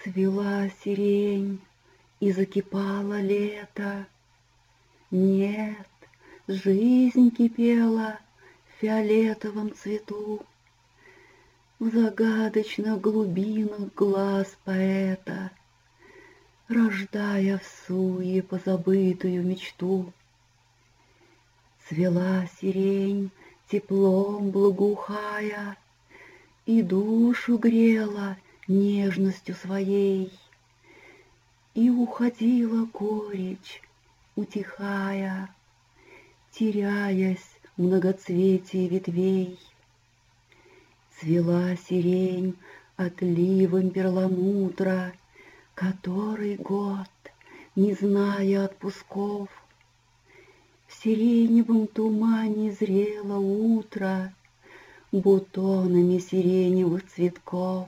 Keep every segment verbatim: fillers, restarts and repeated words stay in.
Цвела сирень, и закипало лето. Нет, жизнь кипела в фиолетовом цвету, в загадочных глубинах глаз поэта, рождая в суе позабытую мечту. Цвела сирень, теплом благоухая, и душу грела нежностью своей, и уходила горечь, утихая, теряясь в многоцветии ветвей. Цвела сирень отливом перламутра, который год, не зная отпусков, в сиреневом тумане зрело утро бутонами сиреневых цветков.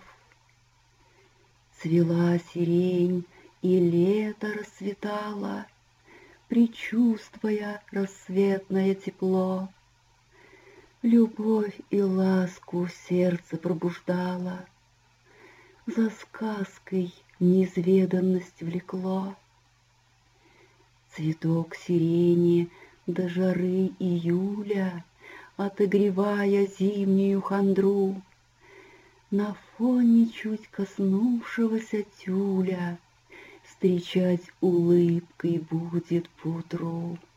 Цвела сирень, и лето расцветало, предчувствуя рассветное тепло. Любовь и ласку в сердце пробуждала, за сказкой неизведанность влекло. Цветок сирени до жары июля, отогревая зимнюю хандру, на фоне чуть коснувшегося тюля встречать улыбкой будет поутру.